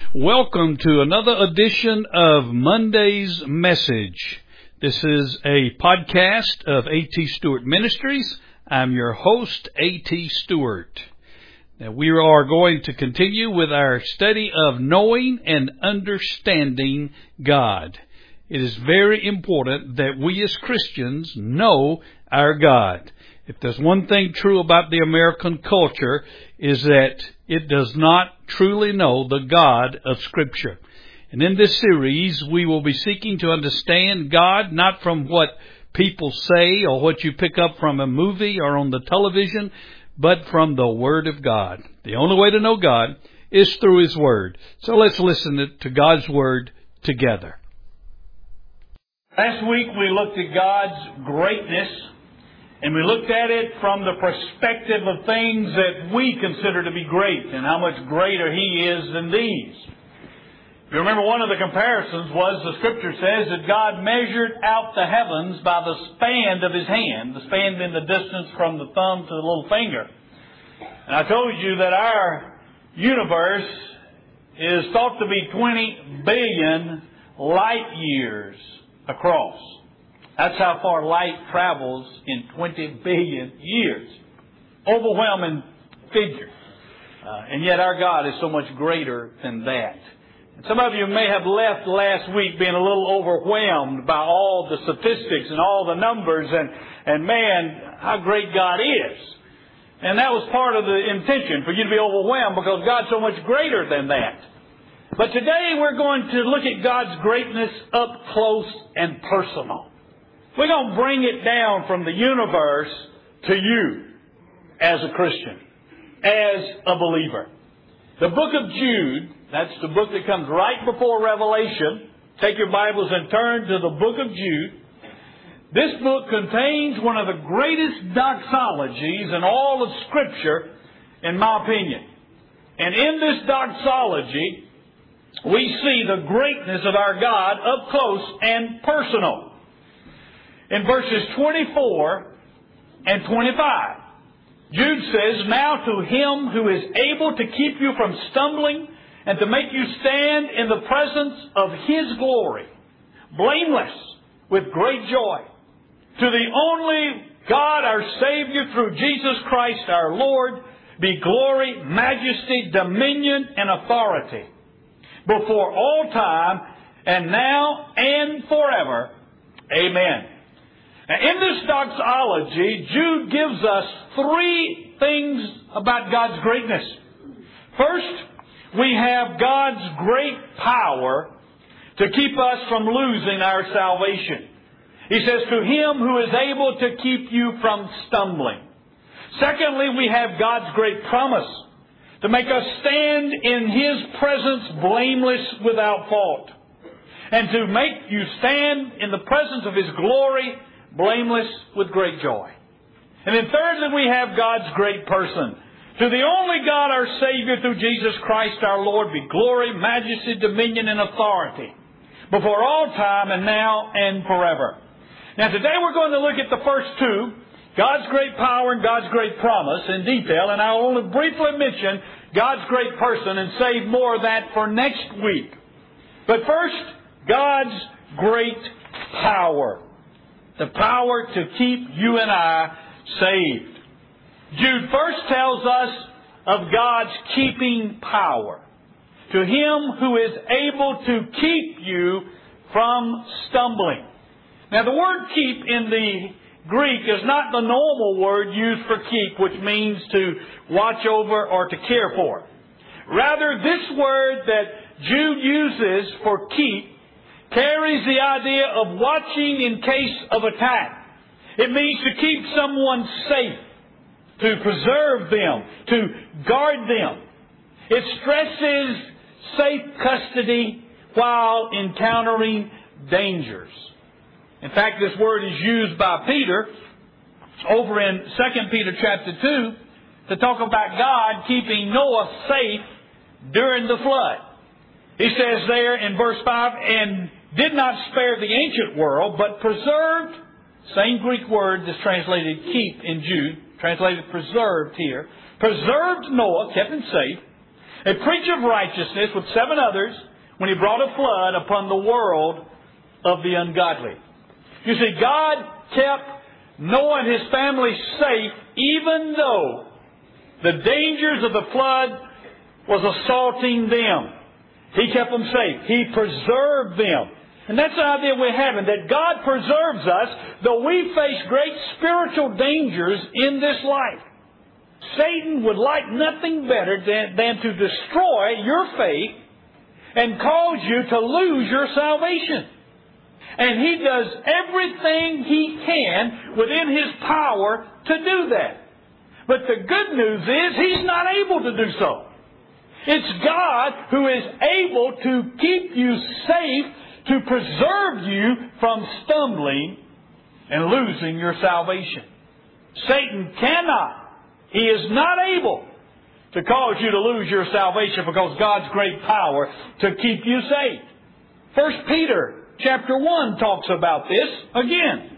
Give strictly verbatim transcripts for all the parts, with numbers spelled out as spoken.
Welcome to another edition of Monday's Message. This is a podcast of A T Stewart Ministries. I'm your host, A T Stewart. Now, we are going to continue with our study of knowing and understanding God. It is very important that we as Christians know our God. If there's one thing true about the American culture, is that it does not truly know the God of Scripture. And in this series, we will be seeking to understand God not from what people say or what you pick up from a movie or on the television, but from the Word of God. The only way to know God is through His Word. So let's listen to God's Word together. Last week we looked at God's greatness, and we looked at it from the perspective of things that we consider to be great and how much greater He is than these. You remember one of the comparisons was the Scripture says that God measured out the heavens by the span of His hand, the span being the distance from the thumb to the little finger. And I told you that our universe is thought to be twenty billion light years across. That's how far light travels in twenty billion years. Overwhelming figure. Uh, and yet our God is so much greater than that. And some of you may have left last week being a little overwhelmed by all the statistics and all the numbers and, and man, how great God is. And that was part of the intention, for you to be overwhelmed because God's so much greater than that. But today we're going to look at God's greatness up close and personal. We're going to bring it down from the universe to you as a Christian, as a believer. The book of Jude, that's the book that comes right before Revelation. Take your Bibles and turn to the book of Jude. This book contains one of the greatest doxologies in all of Scripture, in my opinion. And in this doxology, we see the greatness of our God up close and personal. In verses twenty-four and twenty-five, Jude says, "Now to Him who is able to keep you from stumbling and to make you stand in the presence of His glory, blameless with great joy, to the only God our Savior through Jesus Christ our Lord, be glory, majesty, dominion, and authority, before all time, and now and forever. Amen." Now, in this doxology, Jude gives us three things about God's greatness. First, we have God's great power to keep us from losing our salvation. He says, "To Him who is able to keep you from stumbling." Secondly, we have God's great promise to make us stand in His presence blameless without fault, and to make you stand in the presence of His glory blameless with great joy. And then thirdly, we have God's great person. "To the only God our Savior through Jesus Christ our Lord be glory, majesty, dominion, and authority, before all time and now and forever." Now today we're going to look at the first two, God's great power and God's great promise, in detail, and I'll only briefly mention God's great person and save more of that for next week. But first, God's great power. The power to keep you and I saved. Jude first tells us of God's keeping power. "To Him who is able to keep you from stumbling." Now the word keep in the Greek is not the normal word used for keep, which means to watch over or to care for. Rather, this word that Jude uses for keep carries the idea of watching in case of attack. It means to keep someone safe, to preserve them, to guard them. It stresses safe custody while encountering dangers. In fact, this word is used by Peter over in Second Peter chapter two to talk about God keeping Noah safe during the flood. He says there in verse five, "And did not spare the ancient world, but preserved," same Greek word that's translated keep in Jude, translated preserved here, "preserved Noah," kept him safe, a preacher of righteousness with seven others, when He brought a flood upon the world of the ungodly. You see, God kept Noah and his family safe even though the dangers of the flood was assaulting them. He kept them safe. He preserved them. And that's the idea we're having, that God preserves us though we face great spiritual dangers in this life. Satan would like nothing better than, than to destroy your faith and cause you to lose your salvation. And he does everything he can within his power to do that. But the good news is he's not able to do so. It's God who is able to keep you safe, to preserve you from stumbling and losing your salvation. Satan cannot, he is not able to cause you to lose your salvation because God's great power to keep you safe. First Peter chapter one talks about this again.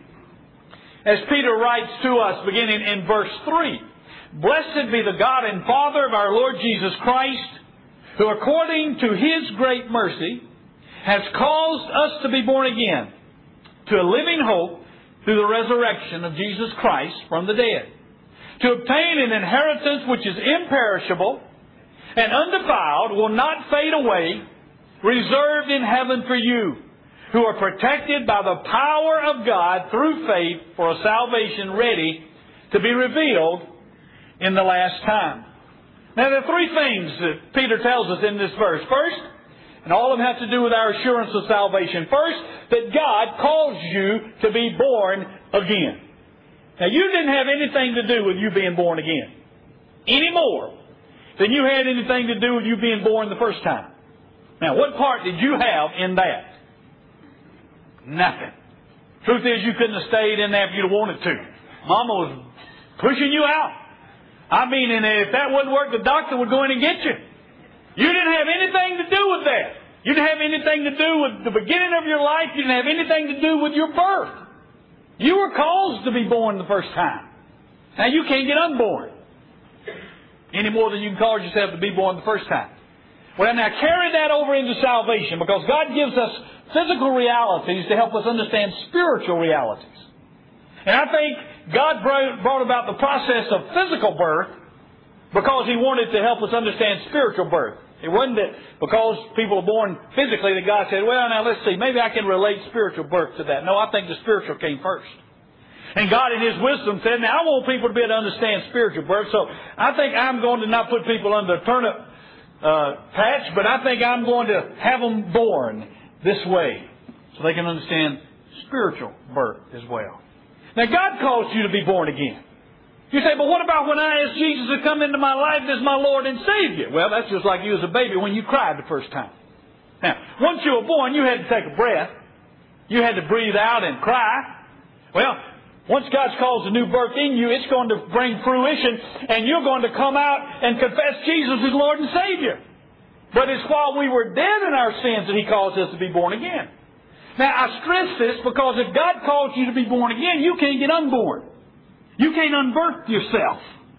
As Peter writes to us beginning in verse three. Blessed be the God and Father of our Lord Jesus Christ, who according to His great mercy has caused us to be born again to a living hope through the resurrection of Jesus Christ from the dead, to obtain an inheritance which is imperishable and undefiled, will not fade away, reserved in heaven for you, who are protected by the power of God through faith for a salvation ready to be revealed in the last time. Now there are three things that Peter tells us in this verse. First, and all of them have to do with our assurance of salvation. First, that God calls you to be born again. Now you didn't have anything to do with you being born again, any more than you had anything to do with you being born the first time. Now what part did you have in that? Nothing. Truth is, you couldn't have stayed in there if you'd have wanted to. Mama was pushing you out. I mean, and if that wouldn't work, the doctor would go in and get you. You didn't have anything to do with that. You didn't have anything to do with the beginning of your life. You didn't have anything to do with your birth. You were caused to be born the first time. Now you can't get unborn any more than you can cause yourself to be born the first time. Well, now carry that over into salvation, because God gives us physical realities to help us understand spiritual realities. And I think God brought about the process of physical birth because He wanted to help us understand spiritual birth. It wasn't that because people are born physically that God said, well, now let's see, maybe I can relate spiritual birth to that. No, I think the spiritual came first. And God in His wisdom said, now I want people to be able to understand spiritual birth, so I think I'm going to not put people under turnip uh, patch, but I think I'm going to have them born this way so they can understand spiritual birth as well. Now God calls you to be born again. You say, but what about when I asked Jesus to come into my life as my Lord and Savior? Well, that's just like you as a baby when you cried the first time. Now, once you were born, you had to take a breath. You had to breathe out and cry. Well, once God calls a new birth in you, it's going to bring fruition, and you're going to come out and confess Jesus as Lord and Savior. But it's while we were dead in our sins that He calls us to be born again. Now, I stress this because if God calls you to be born again, you can't get unborn. You can't unbirth yourself.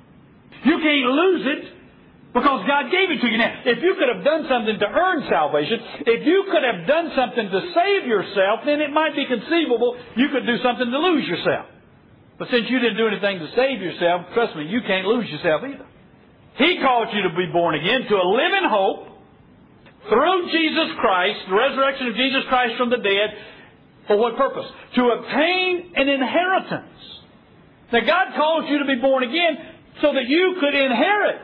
You can't lose it because God gave it to you. Now, if you could have done something to earn salvation, if you could have done something to save yourself, then it might be conceivable you could do something to lose yourself. But since you didn't do anything to save yourself, trust me, you can't lose yourself either. He called you to be born again to a living hope through Jesus Christ, the resurrection of Jesus Christ from the dead. For what purpose? To obtain an inheritance. Now God calls you to be born again so that you could inherit.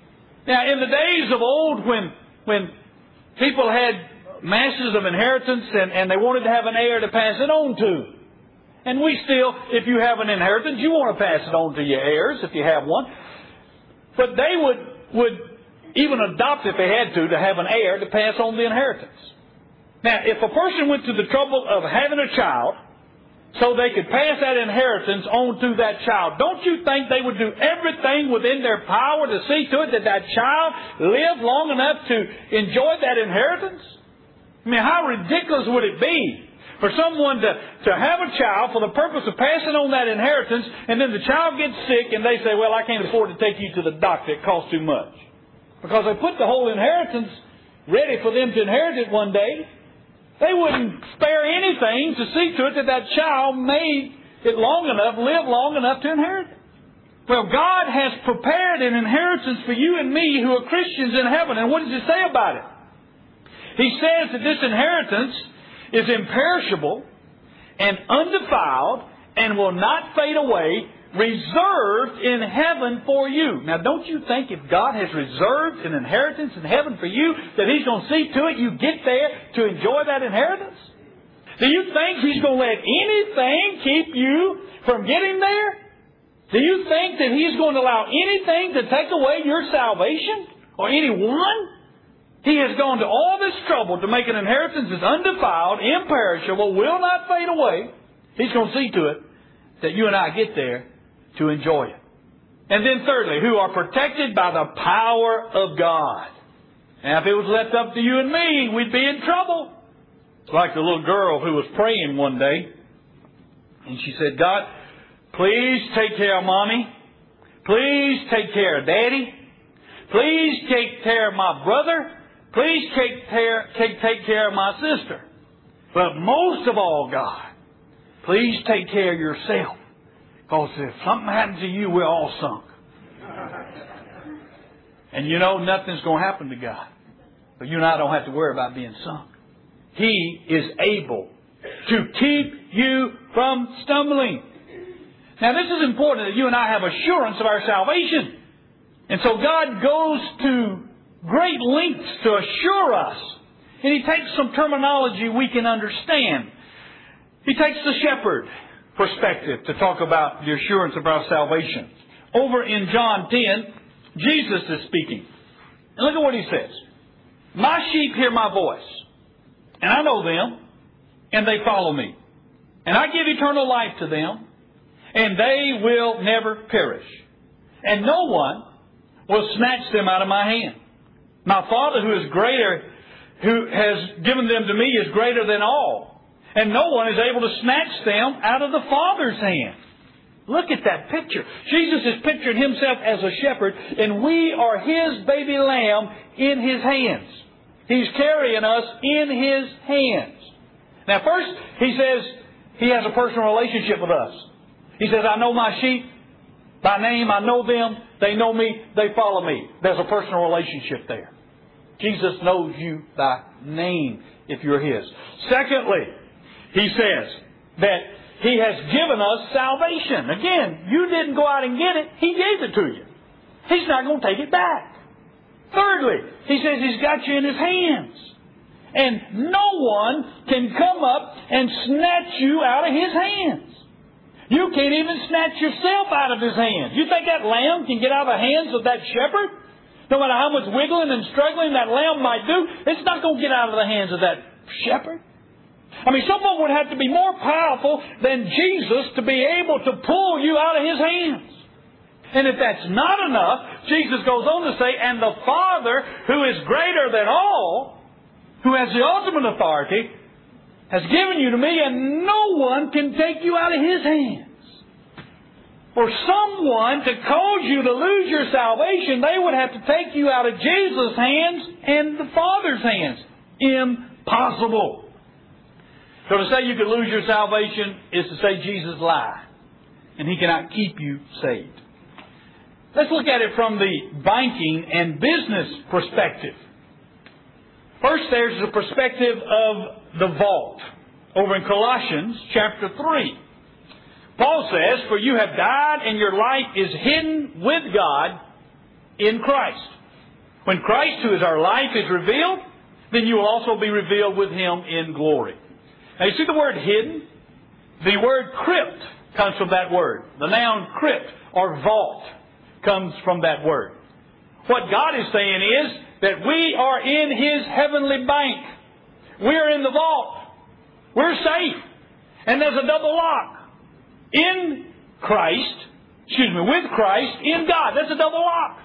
Now in the days of old when when people had masses of inheritance and, and they wanted to have an heir to pass it on to. And we still, if you have an inheritance, you want to pass it on to your heirs if you have one. But they would, would even adopt, if they had to, to have an heir to pass on the inheritance. Now, if a person went to the trouble of having a child so they could pass that inheritance on to that child, don't you think they would do everything within their power to see to it that that child lived long enough to enjoy that inheritance? I mean, how ridiculous would it be for someone to, to have a child for the purpose of passing on that inheritance, and then the child gets sick and they say, well, I can't afford to take you to the doctor, it costs too much. because they put the whole inheritance ready for them to inherit it one day. They wouldn't spare anything to see to it that that child made it long enough, live long enough to inherit it. Well, God has prepared an inheritance for you and me who are Christians in heaven. And what does it say about it? He says that this inheritance is imperishable and undefiled and will not fade away, reserved in heaven for you. Now, don't you think if God has reserved an inheritance in heaven for you, that He's going to see to it you get there to enjoy that inheritance? Do you think He's going to let anything keep you from getting there? Do you think that He's going to allow anything to take away your salvation? Or anyone? He has gone to all this trouble to make an inheritance that's undefiled, imperishable, will not fade away. He's going to see to it that you and I get there to enjoy it. And then thirdly, who are protected by the power of God. Now, if it was left up to you and me, we'd be in trouble. It's like the little girl who was praying one day. And she said, God, please take care of Mommy. Please take care of Daddy. Please take care of my brother. Please take care, take, take care of my sister. But most of all, God, please take care of yourself. Because if something happens to you, we're all sunk. And you know, nothing's going to happen to God. But you and I don't have to worry about being sunk. He is able to keep you from stumbling. Now, this is important that you and I have assurance of our salvation. And so God goes to great lengths to assure us. And He takes some terminology we can understand. He takes the shepherd perspective to talk about the assurance of our salvation. Over in John ten, Jesus is speaking. And look at what He says. My sheep hear my voice, and I know them, and they follow me. And I give eternal life to them, and they will never perish. And no one will snatch them out of my hand. My Father who is greater, who has given them to me, is greater than all. And no one is able to snatch them out of the Father's hand. Look at that picture. Jesus is picturing Himself as a shepherd, and we are His baby lamb in His hands. He's carrying us in His hands. Now first, He says He has a personal relationship with us. He says, I know my sheep by name. I know them. They know me. They follow me. There's a personal relationship there. Jesus knows you by name if you're His. Secondly, He says that He has given us salvation. Again, you didn't go out and get it. He gave it to you. He's not going to take it back. Thirdly, He says He's got you in His hands. And no one can come up and snatch you out of His hands. You can't even snatch yourself out of His hands. You think that lamb can get out of the hands of that shepherd? No matter how much wiggling and struggling that lamb might do, it's not going to get out of the hands of that shepherd. I mean, someone would have to be more powerful than Jesus to be able to pull you out of His hands. And if that's not enough, Jesus goes on to say, and the Father, who is greater than all, who has the ultimate authority, has given you to me, and no one can take you out of His hands. For someone to cause you to lose your salvation, they would have to take you out of Jesus' hands and the Father's hands. Impossible. So to say you could lose your salvation is to say Jesus lied. And He cannot keep you saved. Let's look at it from the banking and business perspective. First, there's the perspective of the vault. Over in Colossians chapter three. Paul says, for you have died and your life is hidden with God in Christ. When Christ, who is our life, is revealed, then you will also be revealed with Him in glory. Now you see the word hidden? The word crypt comes from that word. The noun crypt or vault comes from that word. What God is saying is that we are in His heavenly bank. We're in the vault. We're safe. And there's a double lock. In Christ, excuse me, with Christ, in God. That's a double lock.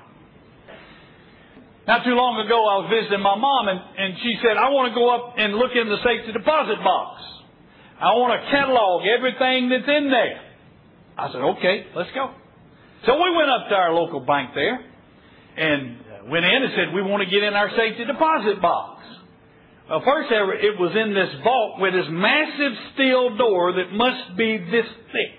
Not too long ago, I was visiting my mom, and, and she said, I want to go up and look in the safety deposit box. I want to catalog everything that's in there. I said, okay, let's go. So we went up to our local bank there, and uh, uh, went in and said, we want to get in our safety deposit box. Well, first ever, it was in this vault with this massive steel door that must be this thick.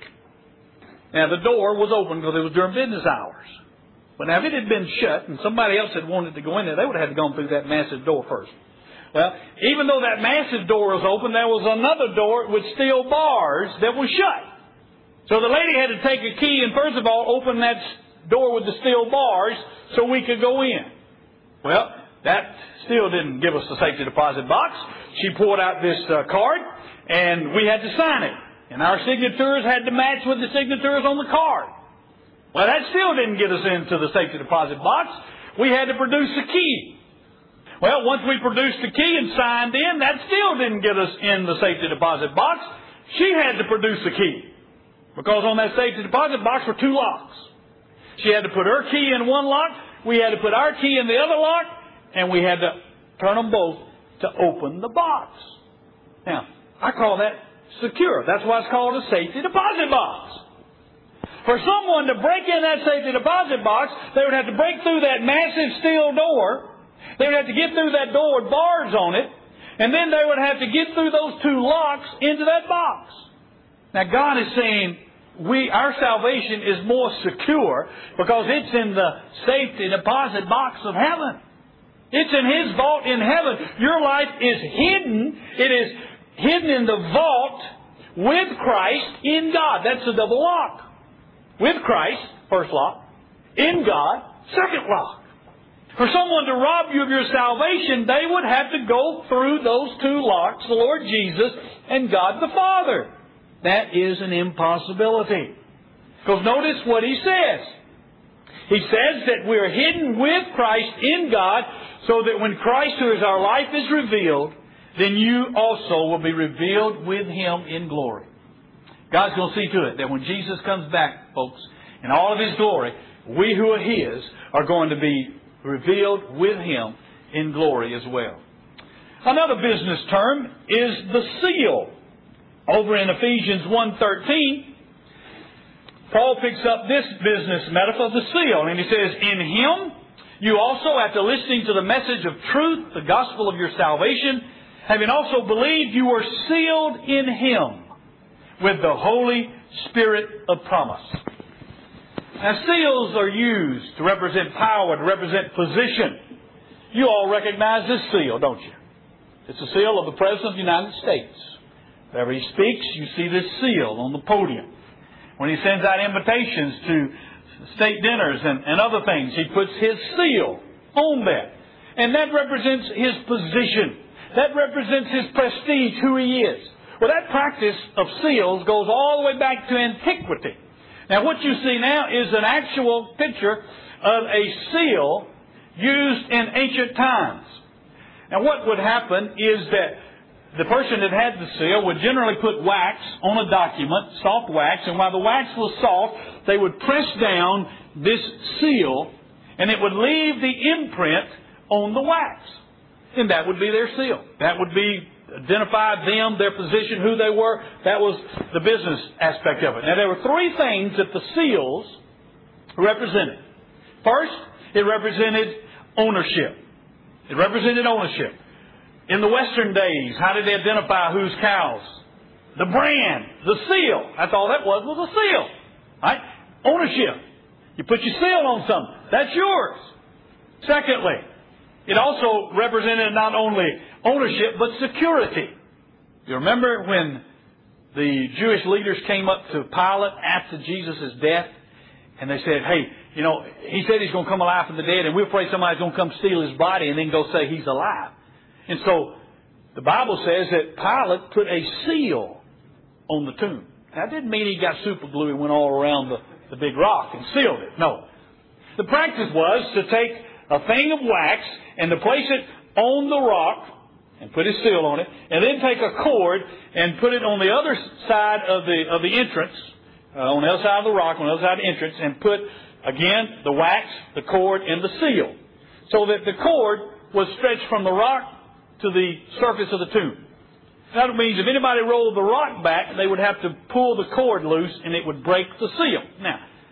Now, the door was open because it was during business hours. But now, if it had been shut and somebody else had wanted to go in there, they would have had to go through that massive door first. Well, even though that massive door was open, there was another door with steel bars that was shut. So the lady had to take a key and, first of all, open that door with the steel bars so we could go in. Well, that still didn't give us the safety deposit box. She pulled out this uh, card, and we had to sign it. And our signatures had to match with the signatures on the card. Well, that still didn't get us into the safety deposit box. We had to produce a key. Well, once we produced the key and signed in, that still didn't get us in the safety deposit box. She had to produce the key. Because on that safety deposit box were two locks. She had to put her key in one lock. We had to put our key in the other lock. And we had to turn them both to open the box. Now, I call that secure. That's why it's called a safety deposit box. For someone to break in that safety deposit box, they would have to break through that massive steel door. They would have to get through that door with bars on it. And then they would have to get through those two locks into that box. Now, God is saying, we, our salvation is more secure because it's in the safety deposit box of heaven. It's in His vault in heaven. Your life is hidden. It is hidden in the vault with Christ in God. That's the double lock. With Christ, first lock. In God, second lock. For someone to rob you of your salvation, they would have to go through those two locks, the Lord Jesus and God the Father. That is an impossibility. Because notice what He says. He says that we're hidden with Christ in God, so that when Christ, who is our life, is revealed, then you also will be revealed with Him in glory. God's going to see to it that when Jesus comes back, folks, in all of His glory, we who are His are going to be revealed with Him in glory as well. Another business term is the seal. Over in Ephesians one thirteen, Paul picks up this business metaphor, the seal, and he says, in Him you also, after listening to the message of truth, the gospel of your salvation, having also believed, you were sealed in Him with the Holy Spirit of promise. Now, seals are used to represent power, to represent position. You all recognize this seal, don't you? It's the seal of the President of the United States. Whenever he speaks, you see this seal on the podium. When he sends out invitations to state dinners and, and other things, he puts his seal on that. And that represents his position. That represents his prestige, who he is. Well, that practice of seals goes all the way back to antiquity. Now, what you see now is an actual picture of a seal used in ancient times. Now, what would happen is that the person that had the seal would generally put wax on a document, soft wax, and while the wax was soft, they would press down this seal, and it would leave the imprint on the wax. And that would be their seal. That would be identify them, their position, who they were. That was the business aspect of it. Now, there were three things that the seals represented. First, it represented ownership. It represented ownership. In the Western days, how did they identify whose cows? The brand, the seal. That's all that was, was a seal. Right? Ownership. You put your seal on something. That's yours. Secondly, it also represented not only ownership, but security. You remember when the Jewish leaders came up to Pilate after Jesus' death, and they said, hey, you know, he said he's going to come alive from the dead, and we're afraid somebody's going to come steal his body and then go say he's alive. And so the Bible says that Pilate put a seal on the tomb. That didn't mean he got super glue and went all around the, the big rock and sealed it. No. The practice was to take a thing of wax and to place it on the rock and put his seal on it, and then take a cord and put it on the other side of the of the entrance, uh, on the other side of the rock, on the other side of the entrance, and put, again, the wax, the cord, and the seal. So that the cord was stretched from the rock to the surface of the tomb. That means if anybody rolled the rock back, they would have to pull the cord loose and it would break the seal. Now,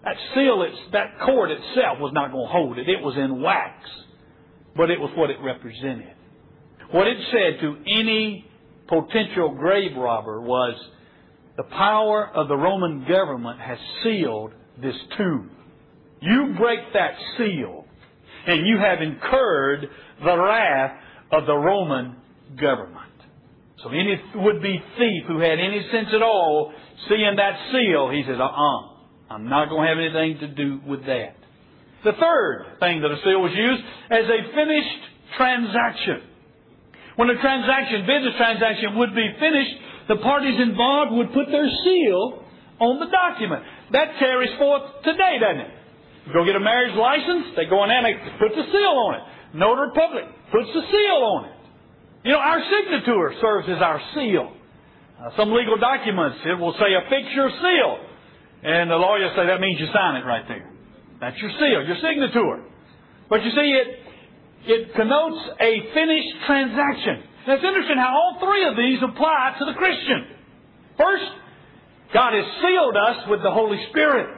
That seal, it's, that cord itself was not going to hold it. It was in wax. But it was what it represented. What it said to any potential grave robber was, the power of the Roman government has sealed this tomb. You break that seal, and you have incurred the wrath of the Roman government. So any would-be thief who had any sense at all, seeing that seal, he says, uh-uh, I'm not going to have anything to do with that. The third thing that a seal was used as a finished transaction. When a transaction, business transaction would be finished, the parties involved would put their seal on the document. That carries forth today, doesn't it? You go get a marriage license, they go in there and they put the seal on it. Notary public puts the seal on it. You know, our signature serves as our seal. Uh, some legal documents, it will say affix your seal. And the lawyers say that means you sign it right there. That's your seal, your signature. But you see, it it connotes a finished transaction. Now, it's interesting how all three of these apply to the Christian. First, God has sealed us with the Holy Spirit.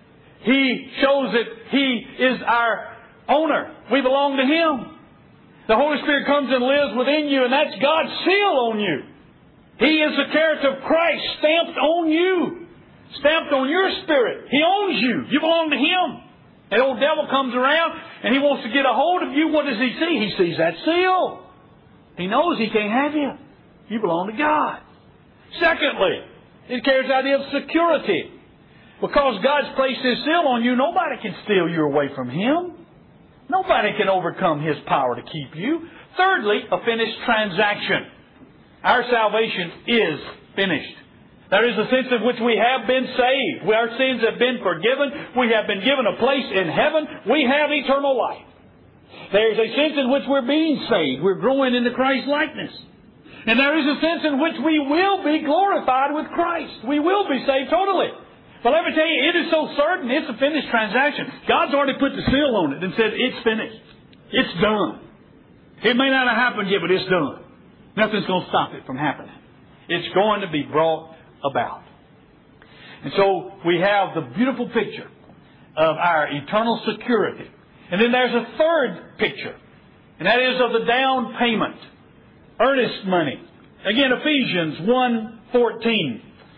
He shows that He is our owner. We belong to Him. The Holy Spirit comes and lives within you, and that's God's seal on you. He is the character of Christ stamped on you, stamped on your spirit. He owns you. You belong to Him. That old devil comes around and he wants to get a hold of you. What does he see? He sees that seal. He knows he can't have you. You belong to God. Secondly, it carries the idea of security. Because God's placed His seal on you, nobody can steal you away from Him. Nobody can overcome His power to keep you. Thirdly, a finished transaction. Our salvation is finished. There is a sense in which we have been saved. Our sins have been forgiven. We have been given a place in heaven. We have eternal life. There is a sense in which we're being saved. We're growing into Christ's likeness. And there is a sense in which we will be glorified with Christ. We will be saved totally. But let me tell you, it is so certain it's a finished transaction. God's already put the seal on it and said, it's finished. It's done. It may not have happened yet, but it's done. Nothing's going to stop it from happening. It's going to be brought about. And so we have the beautiful picture of our eternal security. And then there's a third picture, and that is of the down payment, earnest money. Again, Ephesians one fourteen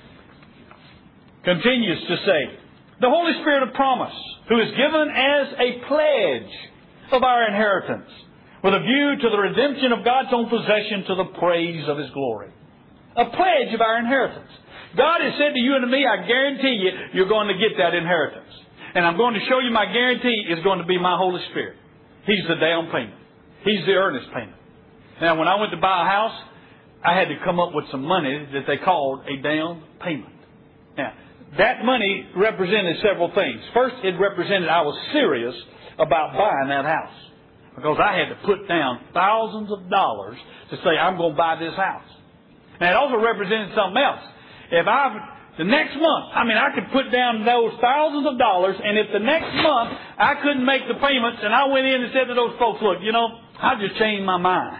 continues to say, the Holy Spirit of promise, who is given as a pledge of our inheritance, with a view to the redemption of God's own possession to the praise of His glory. A pledge of our inheritance. God has said to you and to me, I guarantee you, you're going to get that inheritance. And I'm going to show you my guarantee is going to be my Holy Spirit. He's the down payment. He's the earnest payment. Now, when I went to buy a house, I had to come up with some money that they called a down payment. Now, that money represented several things. First, it represented I was serious about buying that house. Because I had to put down thousands of dollars to say I'm going to buy this house. Now, it also represented something else. If I, the next month, I mean, I could put down those thousands of dollars, and if the next month I couldn't make the payments, and I went in and said to those folks, look, you know, I just changed my mind.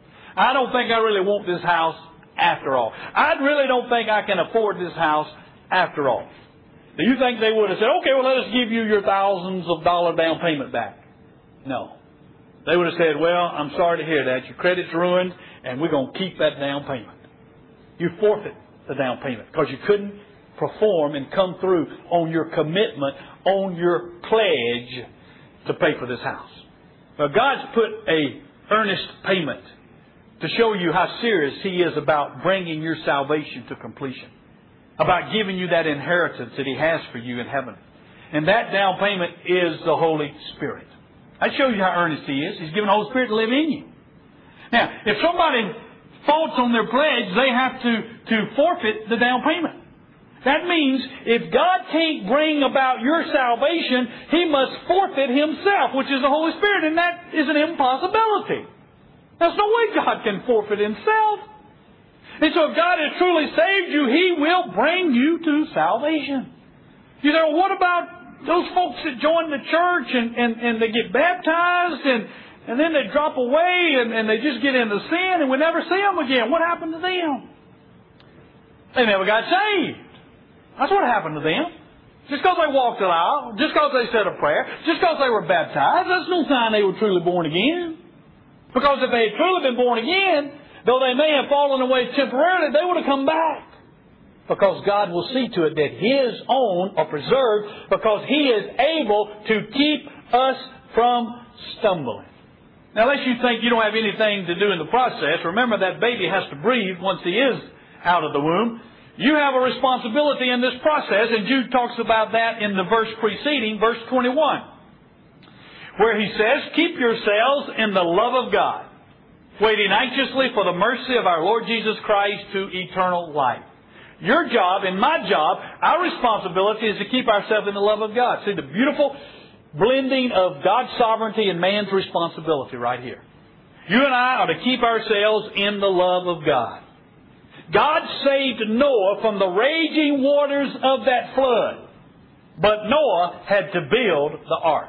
I don't think I really want this house after all. I really don't think I can afford this house after all. Do you think they would have said, okay, well, let us give you your thousands of dollar down payment back? No. They would have said, well, I'm sorry to hear that. Your credit's ruined, and we're going to keep that down payment. You forfeit the down payment because you couldn't perform and come through on your commitment, on your pledge to pay for this house. Well, God's put a earnest payment to show you how serious He is about bringing your salvation to completion, about giving you that inheritance that He has for you in heaven. And that down payment is the Holy Spirit. That shows you how earnest He is. He's given the Holy Spirit to live in you. Now, if somebody faults on their pledge, they have to, to forfeit the down payment. That means if God can't bring about your salvation, He must forfeit Himself, which is the Holy Spirit, and that is an impossibility. There's no way God can forfeit Himself. And so if God has truly saved you, He will bring you to salvation. You know, what about those folks that join the church and, and, and they get baptized and And then they drop away and, and they just get into sin and we never see them again. What happened to them? They never got saved. That's what happened to them. Just because they walked the aisle, just because they said a prayer, just because they were baptized, that's no sign they were truly born again. Because if they had truly been born again, though they may have fallen away temporarily, they would have come back. Because God will see to it that His own are preserved, because He is able to keep us from stumbling. Now, unless you think you don't have anything to do in the process, remember that baby has to breathe once he is out of the womb. You have a responsibility in this process, and Jude talks about that in the verse preceding, verse twenty-one, where he says, keep yourselves in the love of God, waiting anxiously for the mercy of our Lord Jesus Christ to eternal life. Your job and my job, our responsibility is to keep ourselves in the love of God. See the beautiful blending of God's sovereignty and man's responsibility right here. You and I are to keep ourselves in the love of God. God saved Noah from the raging waters of that flood. But Noah had to build the ark.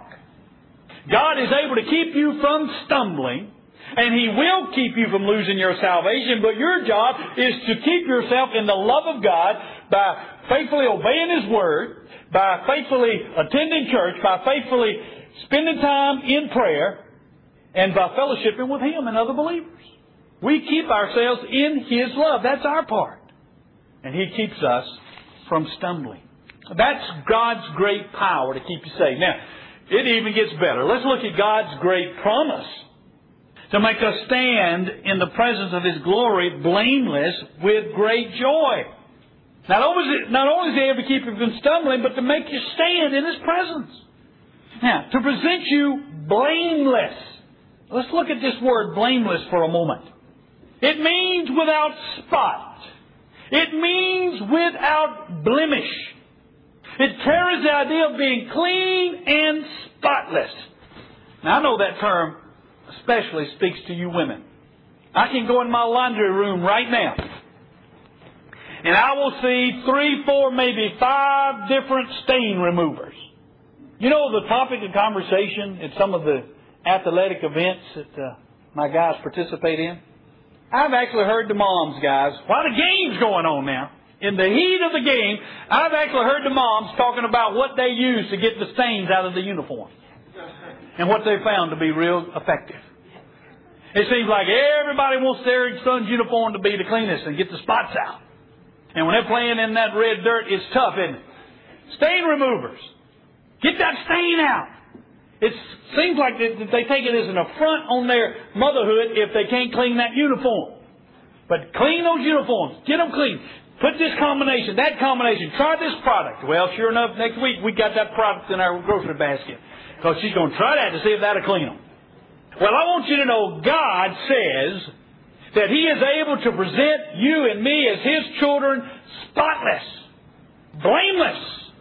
God is able to keep you from stumbling, and He will keep you from losing your salvation, but your job is to keep yourself in the love of God by faithfully obeying His Word, by faithfully attending church, by faithfully spending time in prayer, and by fellowshipping with Him and other believers. We keep ourselves in His love. That's our part. And He keeps us from stumbling. That's God's great power to keep you saved. Now, it even gets better. Let's look at God's great promise to make us stand in the presence of His glory blameless with great joy. Not only is it, not only is He able to keep you from stumbling, but to make you stand in His presence. Now, to present you blameless. Let's look at this word blameless for a moment. It means without spot. It means without blemish. It carries the idea of being clean and spotless. Now, I know that term especially speaks to you women. I can go in my laundry room right now, and I will see three, four, maybe five different stain removers. You know the topic of conversation at some of the athletic events that uh, my guys participate in? I've actually heard the moms, guys, while the game's going on now, in the heat of the game, I've actually heard the moms talking about what they use to get the stains out of the uniform and what they found to be real effective. It seems like everybody wants their son's uniform to be the cleanest and get the spots out. And when they're playing in that red dirt, it's tough, isn't it? Stain removers. Get that stain out. It seems like they, they take it as an affront on their motherhood if they can't clean that uniform. But clean those uniforms. Get them clean. Put this combination, that combination. Try this product. Well, sure enough, next week we got that product in our grocery basket. Because she's going to try that to see if that'll clean them. Well, I want you to know God says that He is able to present you and me as His children spotless, blameless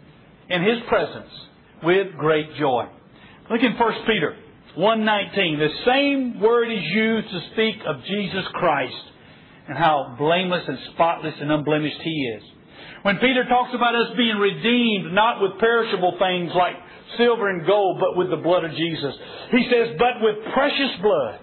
in His presence with great joy. Look in First Peter one nineteen. The same word is used to speak of Jesus Christ and how blameless and spotless and unblemished He is. When Peter talks about us being redeemed, not with perishable things like silver and gold, but with the blood of Jesus, he says, but with precious blood,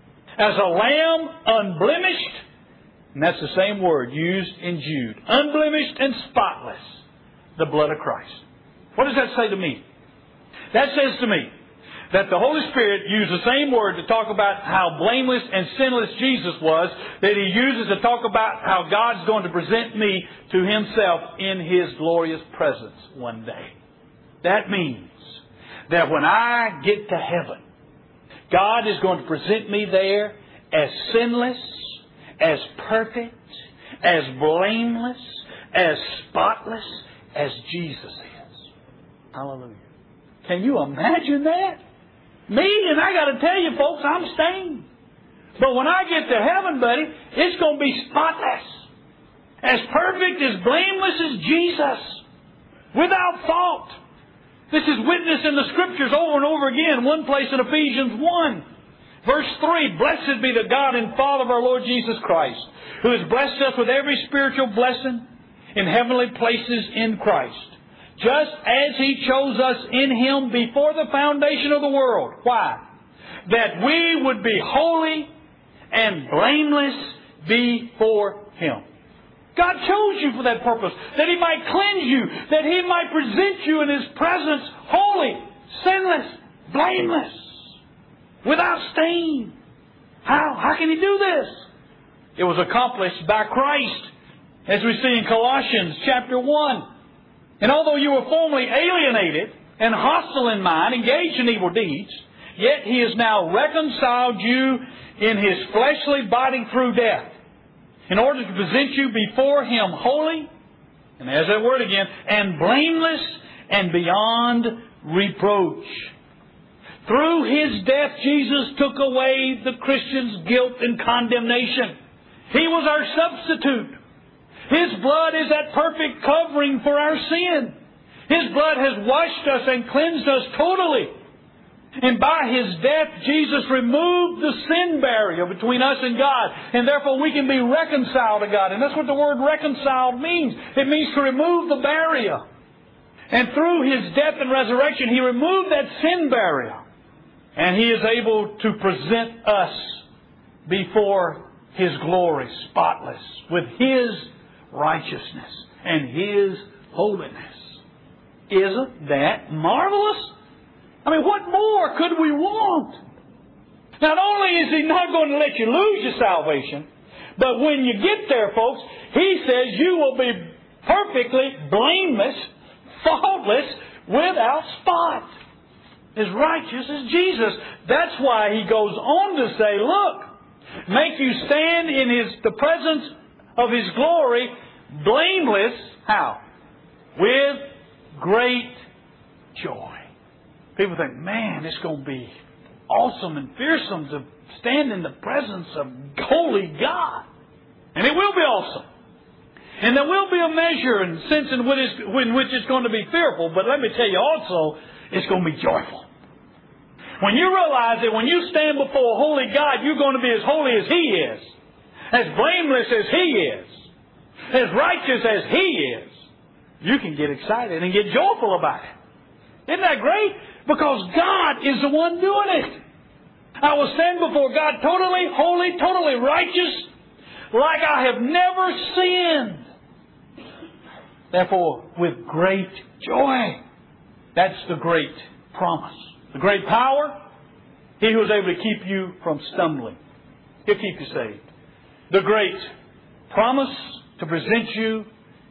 as a lamb unblemished, and that's the same word used in Jude, unblemished and spotless, the blood of Christ. What does that say to me? That says to me that the Holy Spirit used the same word to talk about how blameless and sinless Jesus was, that He uses to talk about how God's going to present me to Himself in His glorious presence one day. That means that when I get to heaven, God is going to present me there as sinless, as perfect, as blameless, as spotless as Jesus is. Hallelujah. Can you imagine that? Me, and I got to tell you, folks, I'm stained. But when I get to heaven, buddy, it's going to be spotless. As perfect, as blameless as Jesus. Without fault. This is witnessed in the Scriptures over and over again. One place in Ephesians one. Verse three, blessed be the God and Father of our Lord Jesus Christ, who has blessed us with every spiritual blessing in heavenly places in Christ, just as He chose us in Him before the foundation of the world. Why? That we would be holy and blameless before Him. God chose you for that purpose, that He might cleanse you, that He might present you in His presence holy, sinless, blameless, without stain. How? How can He do this? It was accomplished by Christ, as we see in Colossians chapter one. And although you were formerly alienated and hostile in mind, engaged in evil deeds, yet He has now reconciled you in His fleshly body through death, in order to present you before Him holy, and there's that word again, and blameless and beyond reproach. Through His death, Jesus took away the Christian's guilt and condemnation. He was our substitute. His blood is that perfect covering for our sin. His blood has washed us and cleansed us totally. And by His death, Jesus removed the sin barrier between us and God. And therefore we can be reconciled to God. And that's what the word reconciled means. It means to remove the barrier. And through His death and resurrection, He removed that sin barrier. And He is able to present us before His glory, spotless, with His righteousness and His holiness. Isn't that marvelous? I mean, what more could we want? Not only is He not going to let you lose your salvation, but when you get there, folks, He says you will be perfectly blameless, faultless, without spot. As righteous as Jesus. That's why He goes on to say, look, make you stand in His the presence of His glory, blameless, how? With great joy. People think, man, it's going to be awesome and fearsome to stand in the presence of holy God. And it will be awesome. And there will be a measure and sense in which, it's, in which it's going to be fearful. But let me tell you also, it's going to be joyful. When you realize that when you stand before a holy God, you're going to be as holy as He is. As blameless as He is. As righteous as He is. You can get excited and get joyful about it. Isn't that great? Because God is the one doing it. I will stand before God totally holy, totally righteous, like I have never sinned. Therefore, with great joy. That's the great promise. The great power, He who is able to keep you from stumbling. He'll keep you saved. The great promise to present you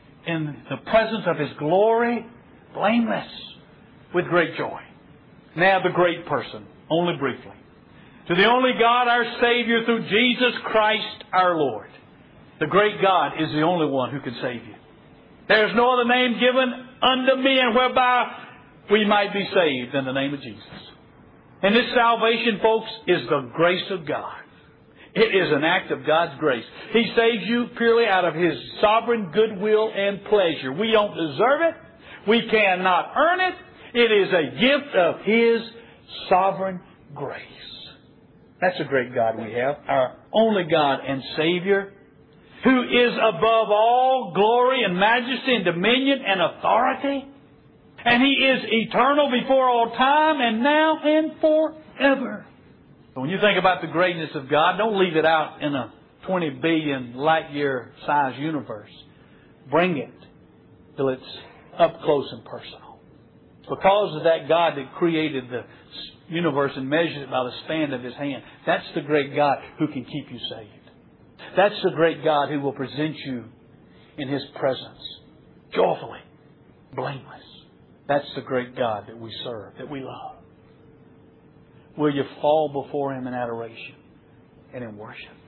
in the presence of His glory, blameless, with great joy. Now the great person, only briefly. To the only God, our Savior, through Jesus Christ our Lord. The great God is the only one who can save you. There is no other name given unto men whereby we might be saved in the name of Jesus. And this salvation, folks, is the grace of God. It is an act of God's grace. He saves you purely out of His sovereign goodwill and pleasure. We don't deserve it. We cannot earn it. It is a gift of His sovereign grace. That's a great God we have. Our only God and Savior, who is above all glory and majesty and dominion and authority. And He is eternal before all time and now and forever. So when you think about the greatness of God, don't leave it out in a twenty billion light year size universe. Bring it till it's up close and personal. Because of that God that created the universe and measured it by the span of His hand. That's the great God who can keep you saved. That's the great God who will present you in His presence. Joyfully. Blameless. That's the great God that we serve, that we love. Will you fall before Him in adoration and in worship?